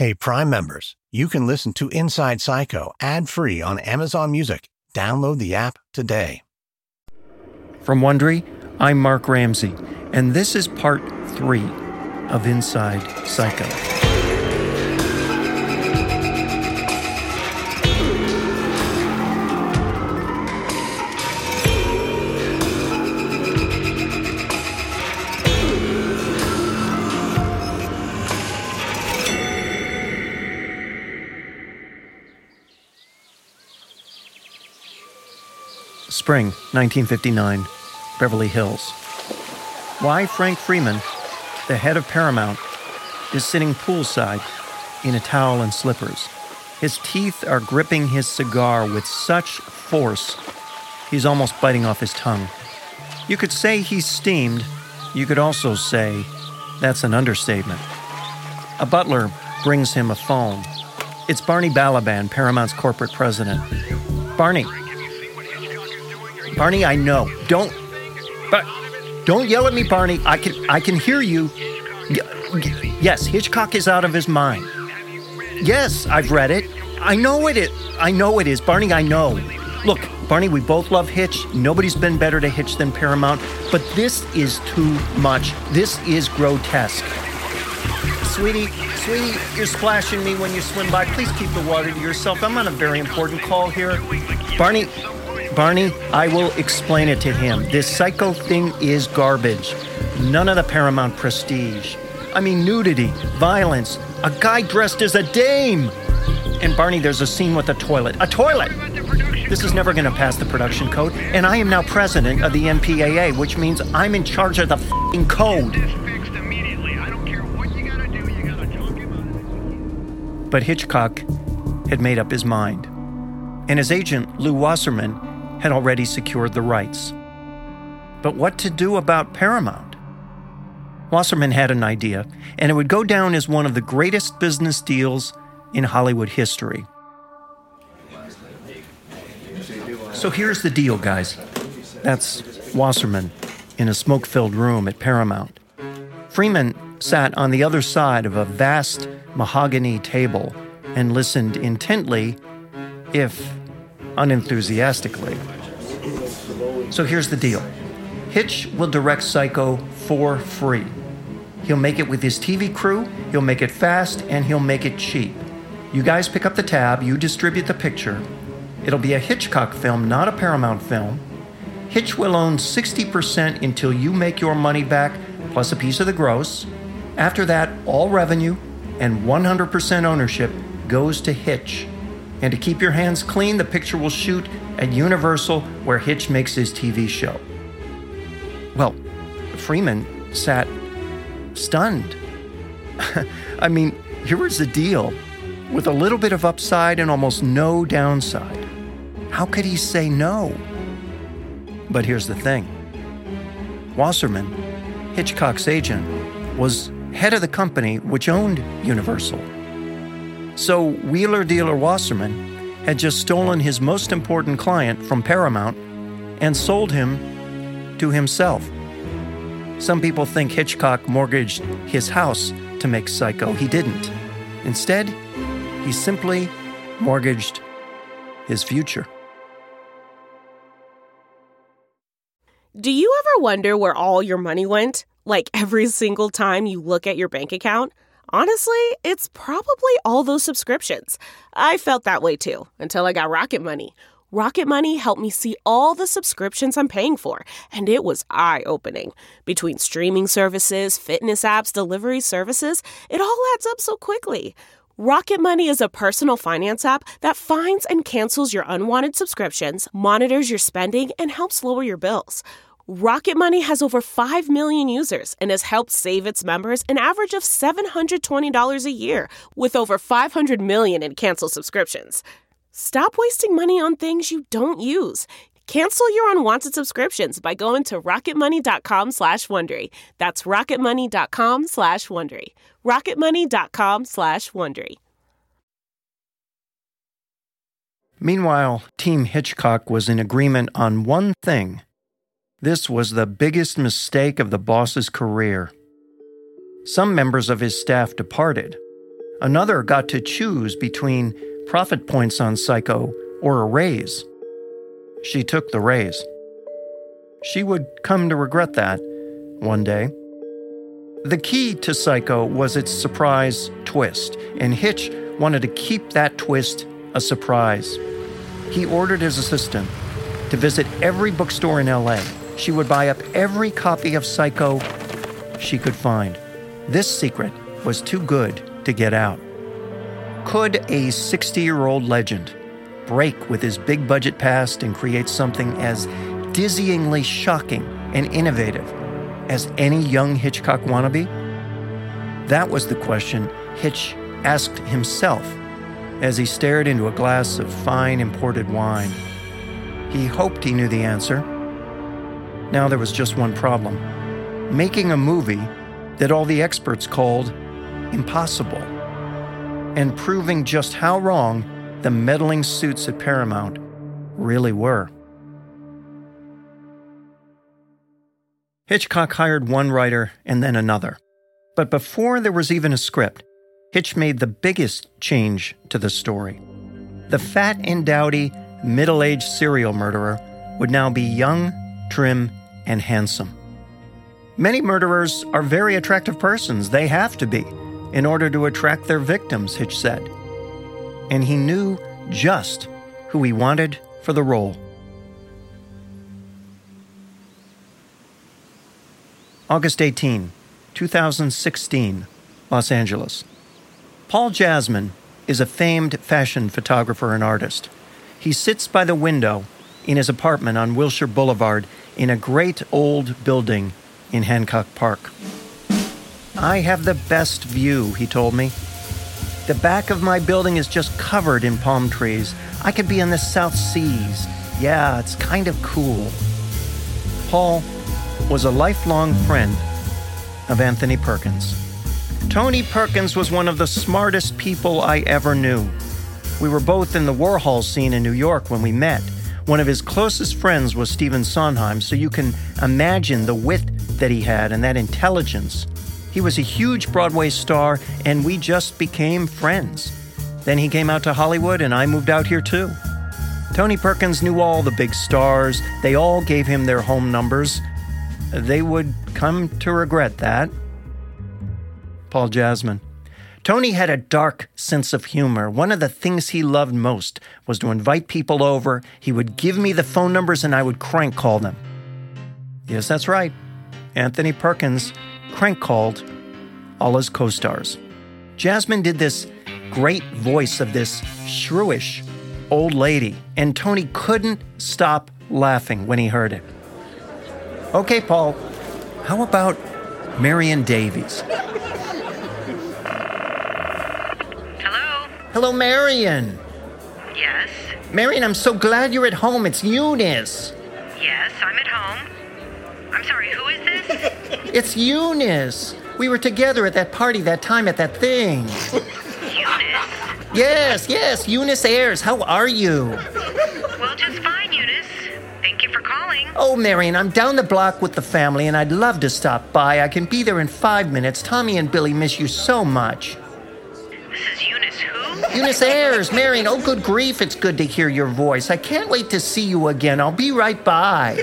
Hey, Prime members, you can listen to Inside Psycho ad-free on Amazon Music. Download the app today. From Wondery, I'm Mark Ramsey, and this is part 3 of Inside Psycho. Spring, 1959, Beverly Hills. Why Frank Freeman, the head of Paramount, is sitting poolside in a towel and slippers. His teeth are gripping his cigar with such force, he's almost biting off his tongue. You could say he's steamed. You could also say that's an understatement. A butler brings him a phone. It's Barney Balaban, Paramount's corporate president. Barney, I know. Don't yell at me, Barney. I can hear you. Yes, Hitchcock is out of his mind. Yes, I've read it. I know it is. Barney, I know. Look, Barney, we both love Hitch. Nobody's been better to Hitch than Paramount. But this is too much. This is grotesque. Sweetie, you're splashing me when you swim by. Please keep the water to yourself. I'm on a very important call here. Barney, I will explain it to him. This Psycho thing is garbage. None of the Paramount prestige. I mean, nudity, violence, a guy dressed as a dame. And Barney, there's a scene with a toilet. A toilet! This is never going to pass the production code, and I am now president of the MPAA, which means I'm in charge of the f***ing code. But Hitchcock had made up his mind, and his agent, Lew Wasserman, had already secured the rights. But what to do about Paramount? Wasserman had an idea, and it would go down as one of the greatest business deals in Hollywood history. So here's the deal, guys. That's Wasserman in a smoke-filled room at Paramount. Freeman sat on the other side of a vast mahogany table and listened intently, if unenthusiastically. So here's the deal. Hitch will direct Psycho for free. He'll make it with his TV crew, he'll make it fast, and he'll make it cheap. You guys pick up the tab, you distribute the picture. It'll be a Hitchcock film, not a Paramount film. Hitch will own 60% until you make your money back, plus a piece of the gross. After that, all revenue and 100% ownership goes to Hitch. And to keep your hands clean, the picture will shoot at Universal, where Hitch makes his TV show. Well, Freeman sat stunned. I mean, here was the deal, with a little bit of upside and almost no downside. How could he say no? But here's the thing. Wasserman, Hitchcock's agent, was head of the company which owned Universal. So Wheeler Dealer Wasserman had just stolen his most important client from Paramount and sold him to himself. Some people think Hitchcock mortgaged his house to make Psycho. He didn't. Instead, he simply mortgaged his future. Do you ever wonder where all your money went? Like every single time you look at your bank account? Honestly, it's probably all those subscriptions. I felt that way too, until I got Rocket Money. Rocket Money helped me see all the subscriptions I'm paying for, and it was eye-opening. Between streaming services, fitness apps, delivery services, it all adds up so quickly. Rocket Money is a personal finance app that finds and cancels your unwanted subscriptions, monitors your spending, and helps lower your bills. Rocket Money has over 5 million users and has helped save its members an average of $720 a year, with over 500 million in canceled subscriptions. Stop wasting money on things you don't use. Cancel your unwanted subscriptions by going to rocketmoney.com/Wondery. That's rocketmoney.com/Wondery. rocketmoney.com/Wondery. Meanwhile, Team Hitchcock was in agreement on one thing. This was the biggest mistake of the boss's career. Some members of his staff departed. Another got to choose between profit points on Psycho or a raise. She took the raise. She would come to regret that one day. The key to Psycho was its surprise twist, and Hitch wanted to keep that twist a surprise. He ordered his assistant to visit every bookstore in LA. She would buy up every copy of Psycho she could find. This secret was too good to get out. Could a 60-year-old legend break with his big-budget past and create something as dizzyingly shocking and innovative as any young Hitchcock wannabe? That was the question Hitch asked himself as he stared into a glass of fine imported wine. He hoped he knew the answer. Now there was just one problem: making a movie that all the experts called impossible, and proving just how wrong the meddling suits at Paramount really were. Hitchcock hired one writer and then another. But before there was even a script, Hitch made the biggest change to the story. The fat and dowdy, middle-aged serial murderer would now be young, trim, and handsome. Many murderers are very attractive persons. They have to be, in order to attract their victims, Hitch said. And he knew just who he wanted for the role. August 18, 2016, Los Angeles. Paul Jasmine is a famed fashion photographer and artist. He sits by the window in his apartment on Wilshire Boulevard in a great old building in Hancock Park. "I have the best view," he told me. "The back of my building is just covered in palm trees. I could be in the South Seas. Yeah, it's kind of cool." Paul was a lifelong friend of Anthony Perkins. Tony Perkins was one of the smartest people I ever knew. We were both in the Warhol scene in New York when we met. One of his closest friends was Stephen Sondheim, so you can imagine the wit that he had and that intelligence. He was a huge Broadway star, and we just became friends. Then he came out to Hollywood, and I moved out here too. Tony Perkins knew all the big stars. They all gave him their home numbers. They would come to regret that. Paul Jasmine. Tony had a dark sense of humor. One of the things he loved most was to invite people over. He would give me the phone numbers and I would crank call them. Yes, that's right. Anthony Perkins crank called all his co-stars. Jasmine did this great voice of this shrewish old lady, and Tony couldn't stop laughing when he heard it. "Okay, Paul, how about Marion Davies?" Hello? Hello, Marion. Yes? Marion, I'm so glad you're at home. It's Eunice. Yes, I'm at home. I'm sorry, who is this? It's Eunice. We were together at that party that time at that thing. Eunice? Yes, Eunice Ayers. How are you? Well, just fine, Eunice. Thank you for calling. Oh, Marion, I'm down the block with the family, and I'd love to stop by. I can be there in 5 minutes. Tommy and Billy miss you so much. This is Eunice who? Eunice Ayers. Marion, oh, good grief, it's good to hear your voice. I can't wait to see you again. I'll be right by.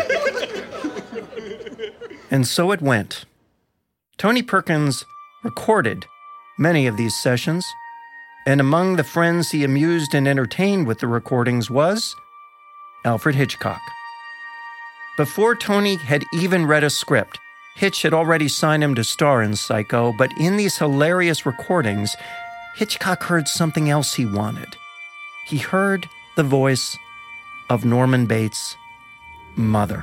And so it went. Tony Perkins recorded many of these sessions, and among the friends he amused and entertained with the recordings was Alfred Hitchcock. Before Tony had even read a script, Hitch had already signed him to star in Psycho, but in these hilarious recordings, Hitchcock heard something else he wanted. He heard the voice of Norman Bates' mother.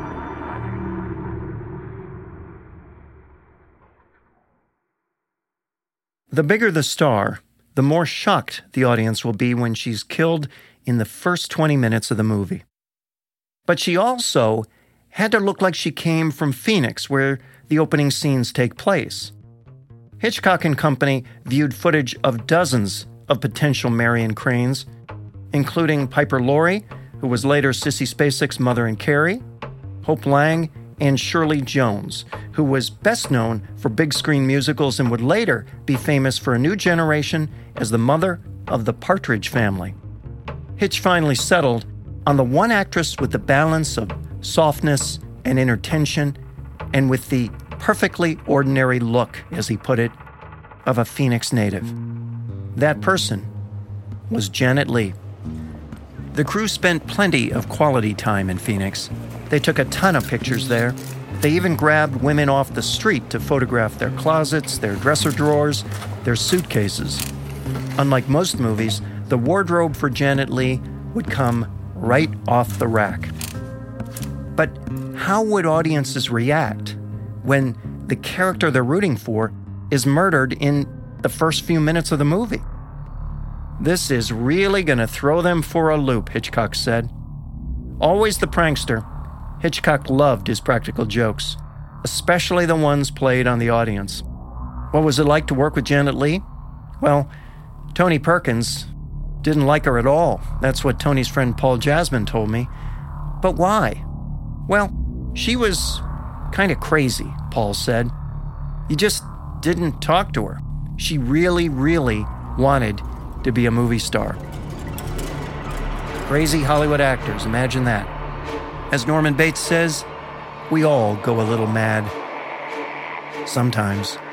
The bigger the star, the more shocked the audience will be when she's killed in the first 20 minutes of the movie. But she also had to look like she came from Phoenix, where the opening scenes take place. Hitchcock and Company viewed footage of dozens of potential Marion Cranes, including Piper Laurie, who was later Sissy Spacek's mother in Carrie, Hope Lang and Shirley Jones, who was best known for big screen musicals and would later be famous for a new generation as the mother of the Partridge Family. Hitch finally settled on the one actress with the balance of softness and inner tension, and with the perfectly ordinary look, as he put it, of a Phoenix native. That person was Janet Leigh. The crew spent plenty of quality time in Phoenix. They took a ton of pictures there. They even grabbed women off the street to photograph their closets, their dresser drawers, their suitcases. Unlike most movies, the wardrobe for Janet Leigh would come right off the rack. But how would audiences react when the character they're rooting for is murdered in the first few minutes of the movie? This is really going to throw them for a loop, Hitchcock said. Always the prankster, Hitchcock loved his practical jokes, especially the ones played on the audience. What was it like to work with Janet Leigh? Well, Tony Perkins didn't like her at all. That's what Tony's friend Paul Jasmine told me. But why? Well, she was kind of crazy, Paul said. You just didn't talk to her. She really, really wanted to be a movie star. Crazy Hollywood actors, imagine that. As Norman Bates says, we all go a little mad. Sometimes.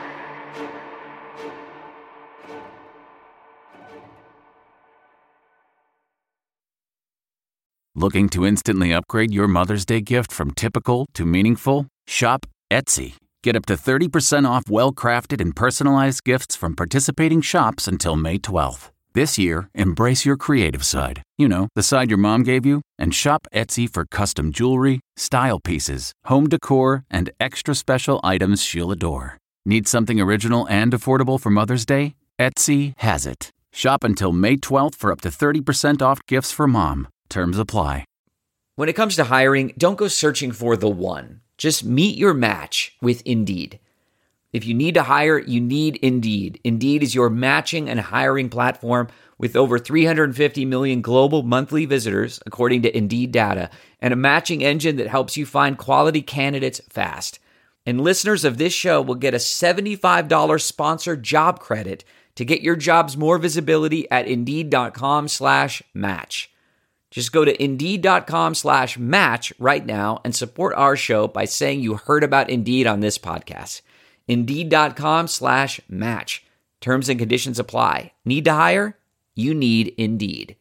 Looking to instantly upgrade your Mother's Day gift from typical to meaningful? Shop Etsy. Get up to 30% off well-crafted and personalized gifts from participating shops until May 12th. This year, embrace your creative side. You know, the side your mom gave you. And shop Etsy for custom jewelry, style pieces, home decor, and extra special items she'll adore. Need something original and affordable for Mother's Day? Etsy has it. Shop until May 12th for up to 30% off gifts for mom. Terms apply. When it comes to hiring, don't go searching for the one. Just meet your match with Indeed. If you need to hire, you need Indeed. Indeed is your matching and hiring platform with over 350 million global monthly visitors, according to Indeed data, and a matching engine that helps you find quality candidates fast. And listeners of this show will get a $75 sponsored job credit to get your jobs more visibility at Indeed.com/match. Just go to Indeed.com/match right now and support our show by saying you heard about Indeed on this podcast. Indeed.com/match. Terms and conditions apply. Need to hire? You need Indeed.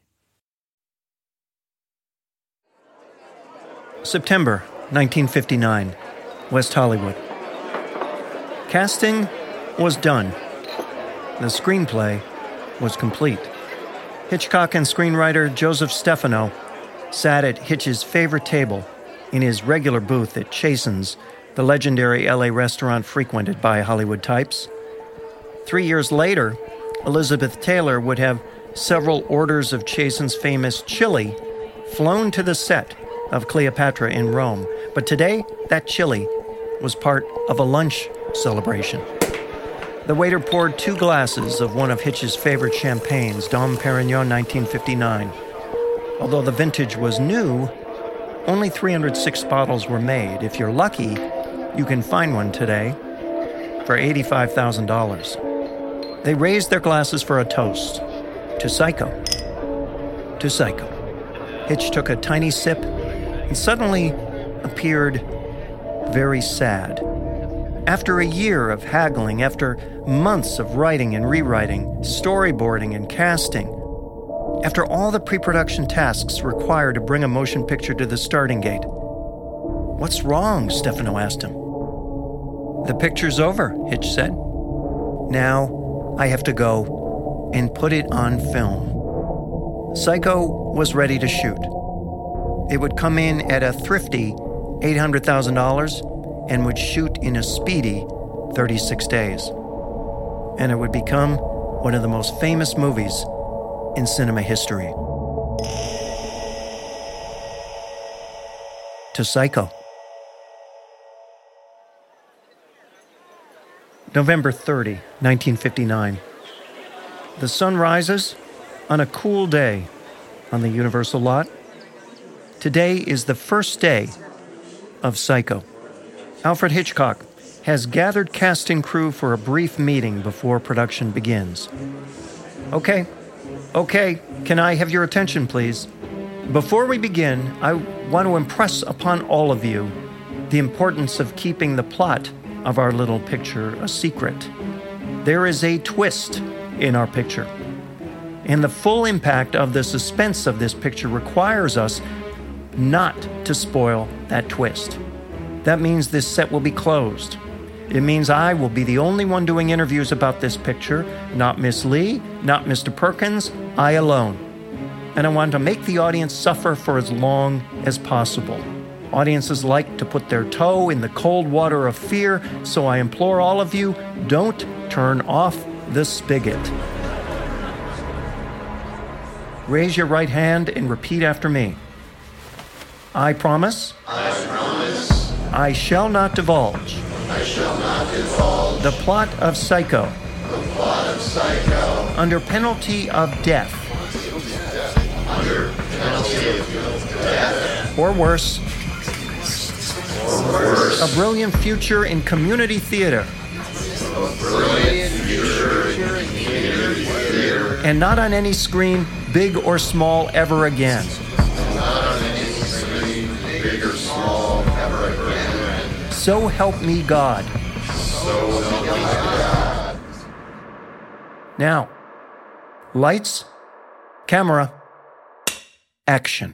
September 1959, West Hollywood. Casting was done. The screenplay was complete. Hitchcock and screenwriter Joseph Stefano sat at Hitch's favorite table in his regular booth at Chasen's, the legendary LA restaurant frequented by Hollywood types. 3 years later, Elizabeth Taylor would have several orders of Chasen's famous chili flown to the set of Cleopatra in Rome. But today, that chili was part of a lunch celebration. The waiter poured 2 glasses of one of Hitch's favorite champagnes, Dom Perignon 1959. Although the vintage was new, only 306 bottles were made. If you're lucky, you can find one today for $85,000. They raised their glasses for a toast to Psycho. To Psycho. Hitch took a tiny sip and suddenly appeared very sad. After a year of haggling, after months of writing and rewriting, storyboarding and casting, after all the pre-production tasks required to bring a motion picture to the starting gate. "What's wrong?" Stefano asked him. "The picture's over," Hitch said. "Now I have to go and put it on film." Psycho was ready to shoot. It would come in at a thrifty $800,000 and would shoot in a speedy 36 days. And it would become one of the most famous movies in cinema history. To Psycho. November 30, 1959. The sun rises on a cool day on the Universal lot. Today is the first day of Psycho. Alfred Hitchcock has gathered cast and crew for a brief meeting before production begins. Okay, can I have your attention, please? Before we begin, I want to impress upon all of you the importance of keeping the plot of our little picture a secret. There is a twist in our picture, and the full impact of the suspense of this picture requires us not to spoil that twist. That means this set will be closed. It means I will be the only one doing interviews about this picture, not Miss Lee, not Mr. Perkins, I alone. And I want to make the audience suffer for as long as possible. Audiences like to put their toe in the cold water of fear, so I implore all of you, don't turn off the spigot. Raise your right hand and repeat after me. I promise. I shall not divulge. The plot of Psycho. Under penalty of death. Or worse. A brilliant future in community theater. And not on any screen, big or small, ever again. So help me God. Now, lights, camera, action.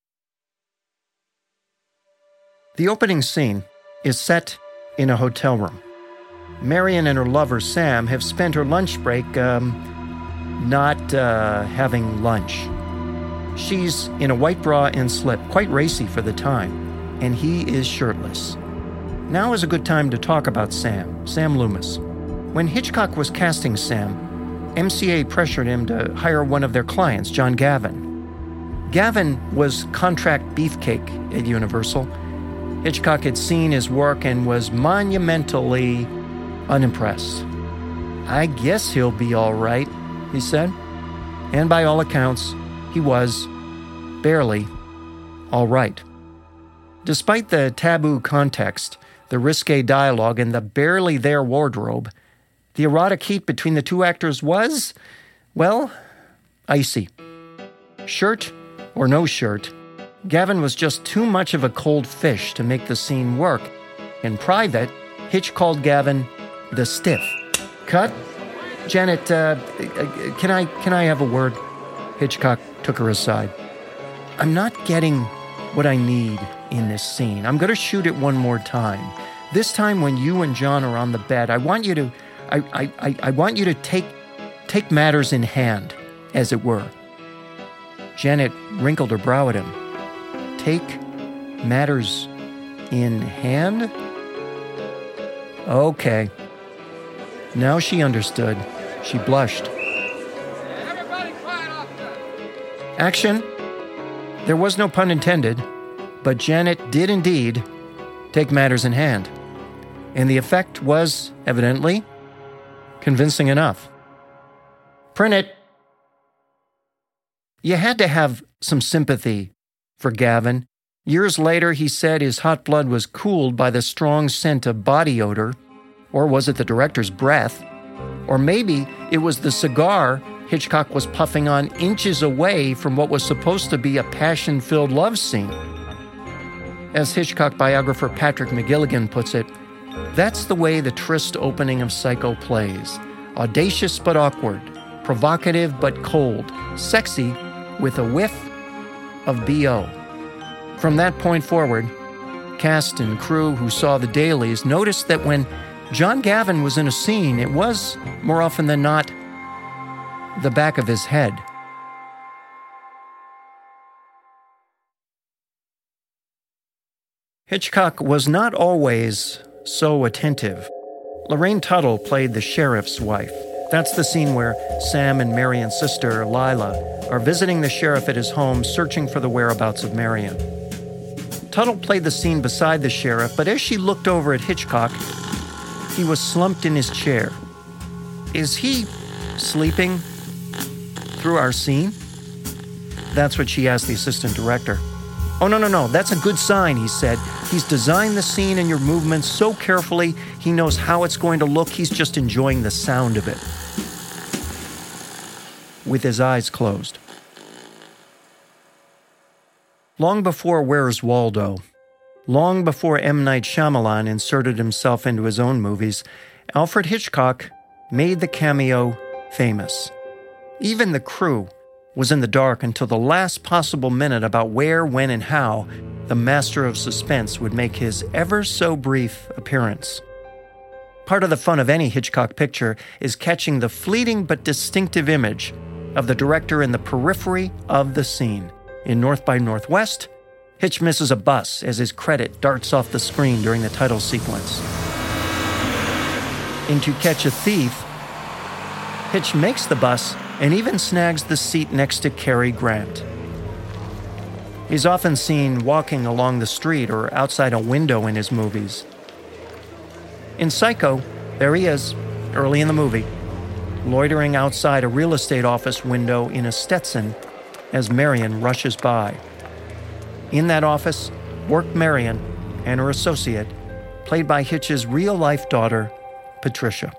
The opening scene is set in a hotel room. Marion and her lover, Sam, have spent her lunch break, not having lunch. She's in a white bra and slip, quite racy for the time, and he is shirtless. Now is a good time to talk about Sam Loomis. When Hitchcock was casting Sam, MCA pressured him to hire one of their clients, John Gavin. Gavin was contract beefcake at Universal. Hitchcock had seen his work and was monumentally unimpressed. I guess he'll be all right, he said. And by all accounts, he was barely all right. Despite the taboo context, the risque dialogue, and the barely there wardrobe, the erotic heat between the two actors was, well, icy. Shirt or no shirt, Gavin was just too much of a cold fish to make the scene work. In private, Hitch called Gavin the stiff. Cut? Janet, can I have a word? Hitchcock took her aside. I'm not getting what I need in this scene. I'm going to shoot it one more time. This time when you and John are on the bed, I want you to take matters in hand, as it were. Janet wrinkled her brow at him. Take matters in hand? Okay. Now she understood. She blushed. Everybody quiet off there. Action. There was no pun intended, but Janet did indeed take matters in hand. And the effect was, evidently, convincing enough. Print it. You had to have some sympathy for Gavin. Years later, he said his hot blood was cooled by the strong scent of body odor. Or was it the director's breath? Or maybe it was the cigar Hitchcock was puffing on inches away from what was supposed to be a passion-filled love scene. As Hitchcock biographer Patrick McGilligan puts it, that's the way the tryst opening of Psycho plays. Audacious but awkward, provocative but cold, sexy with a whiff of B.O. From that point forward, cast and crew who saw the dailies noticed that when John Gavin was in a scene, it was, more often than not, the back of his head. Hitchcock was not always so attentive. Lorraine Tuttle played the sheriff's wife. That's the scene where Sam and Marion's sister, Lila, are visiting the sheriff at his home, searching for the whereabouts of Marion. Tuttle played the scene beside the sheriff, but as she looked over at Hitchcock, he was slumped in his chair. Is he sleeping through our scene? That's what she asked the assistant director. "Oh, no, that's a good sign," he said. "He's designed the scene and your movements so carefully, he knows how it's going to look. He's just enjoying the sound of it." With his eyes closed. Long before Where's Waldo, long before M. Night Shyamalan inserted himself into his own movies, Alfred Hitchcock made the cameo famous. Even the crew was in the dark until the last possible minute about where, when, and how the master of suspense would make his ever-so-brief appearance. Part of the fun of any Hitchcock picture is catching the fleeting but distinctive image of the director in the periphery of the scene. In North by Northwest, Hitch misses a bus as his credit darts off the screen during the title sequence. In To Catch a Thief, Hitch makes the bus and even snags the seat next to Cary Grant. He's often seen walking along the street or outside a window in his movies. In Psycho, there he is, early in the movie, loitering outside a real estate office window in a Stetson as Marion rushes by. In that office worked Marion and her associate, played by Hitch's real-life daughter, Patricia.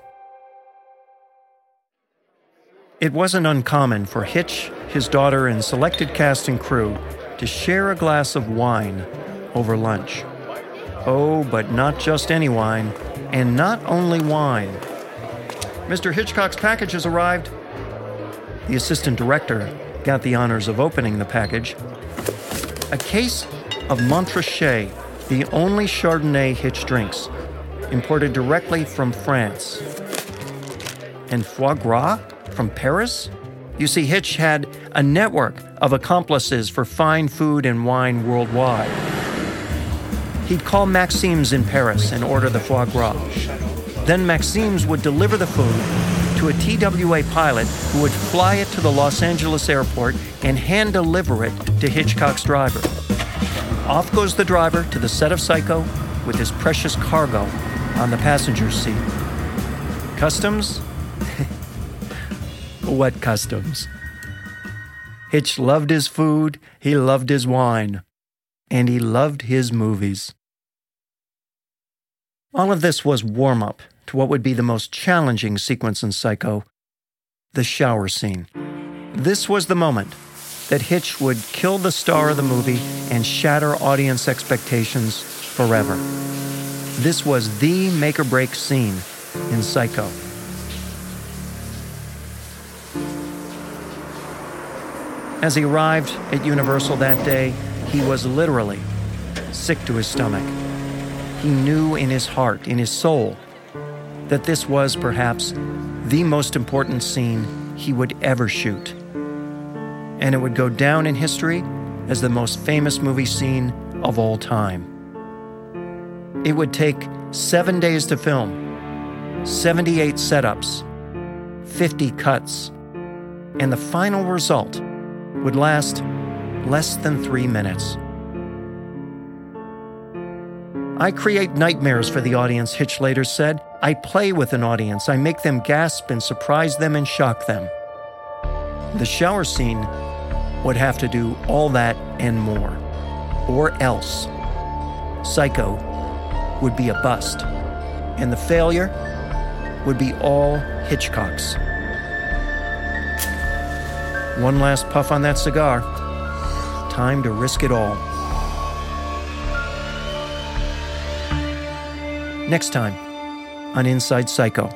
It wasn't uncommon for Hitch, his daughter, and selected cast and crew to share a glass of wine over lunch. Oh, but not just any wine, and not only wine. "Mr. Hitchcock's package has arrived." The assistant director got the honors of opening the package. A case of Montrachet, the only Chardonnay Hitch drinks, imported directly from France. And foie gras from Paris? You see, Hitch had a network of accomplices for fine food and wine worldwide. He'd call Maxime's in Paris and order the foie gras. Then Maxime's would deliver the food to a TWA pilot who would fly it to the Los Angeles airport and hand-deliver it to Hitchcock's driver. Off goes the driver to the set of Psycho with his precious cargo on the passenger seat. Customs? What customs? Hitch loved his food, he loved his wine, and he loved his movies. All of this was warm-up to what would be the most challenging sequence in Psycho, the shower scene. This was the moment that Hitch would kill the star of the movie and shatter audience expectations forever. This was the make-or-break scene in Psycho. As he arrived at Universal that day, he was literally sick to his stomach. He knew in his heart, in his soul, that this was perhaps the most important scene he would ever shoot. And it would go down in history as the most famous movie scene of all time. It would take 7 days to film, 78 setups, 50 cuts, and the final result would last less than 3 minutes. "I create nightmares for the audience," Hitch later said. "I play with an audience. I make them gasp and surprise them and shock them." The shower scene would have to do all that and more. Or else, Psycho would be a bust, and the failure would be all Hitchcock's. One last puff on that cigar. Time to risk it all. Next time on Inside Psycho.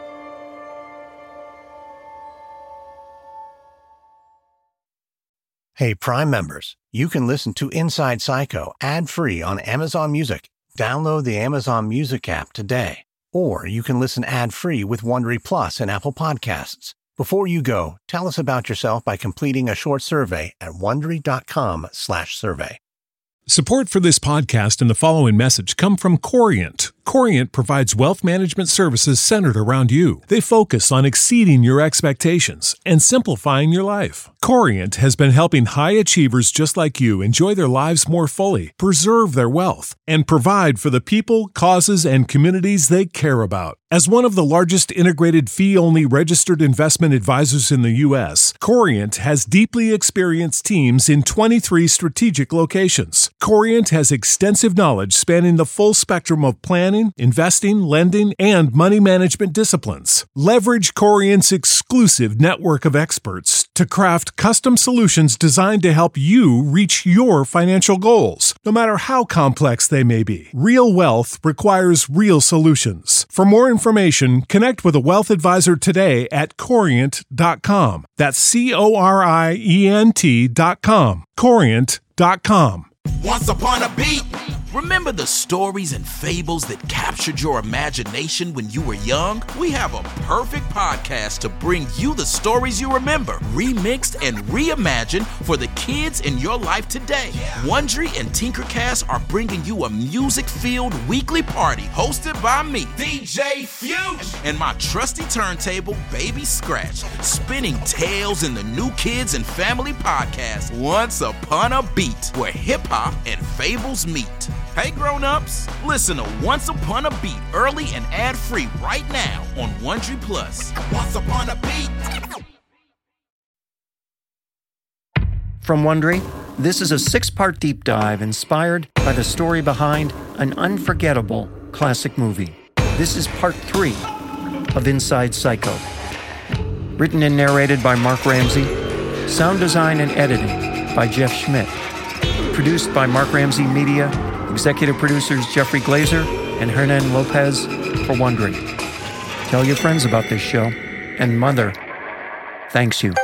Hey, Prime members, you can listen to Inside Psycho ad-free on Amazon Music. Download the Amazon Music app today. Or you can listen ad-free with Wondery Plus and Apple Podcasts. Before you go, tell us about yourself by completing a short survey at Wondery.com/survey. Support for this podcast and the following message come from Corient. Corient provides wealth management services centered around you. They focus on exceeding your expectations and simplifying your life. Corient has been helping high achievers just like you enjoy their lives more fully, preserve their wealth, and provide for the people, causes, and communities they care about. As one of the largest integrated fee-only registered investment advisors in the U.S., Corient has deeply experienced teams in 23 strategic locations. Corient has extensive knowledge spanning the full spectrum of planning, investing, lending, and money management disciplines. Leverage Corient's exclusive network of experts to craft custom solutions designed to help you reach your financial goals, no matter how complex they may be. Real wealth requires real solutions. For more information, connect with a wealth advisor today at Corient.com. That's Corient.com. Corient.com. Once upon a beat. Remember the stories and fables that captured your imagination when you were young? We have a perfect podcast to bring you the stories you remember, remixed and reimagined for the kids in your life today. Wondery and Tinkercast are bringing you a music-filled weekly party hosted by me, DJ Fuge, and my trusty turntable, Baby Scratch, spinning tales in the New Kids and Family podcast, Once Upon a Beat, where hip-hop and fables meet. Hey grown-ups, listen to Once Upon a Beat early and ad-free right now on Wondery Plus. Once Upon a Beat. From Wondery, this is a 6-part deep dive inspired by the story behind an unforgettable classic movie. This is part 3 of Inside Psycho. Written and narrated by Mark Ramsey. Sound design and editing by Jeff Schmidt. Produced by Mark Ramsey Media. Executive producers Jeffrey Glazer and Hernan Lopez for Wondery. Tell your friends about this show, and Mother thanks you.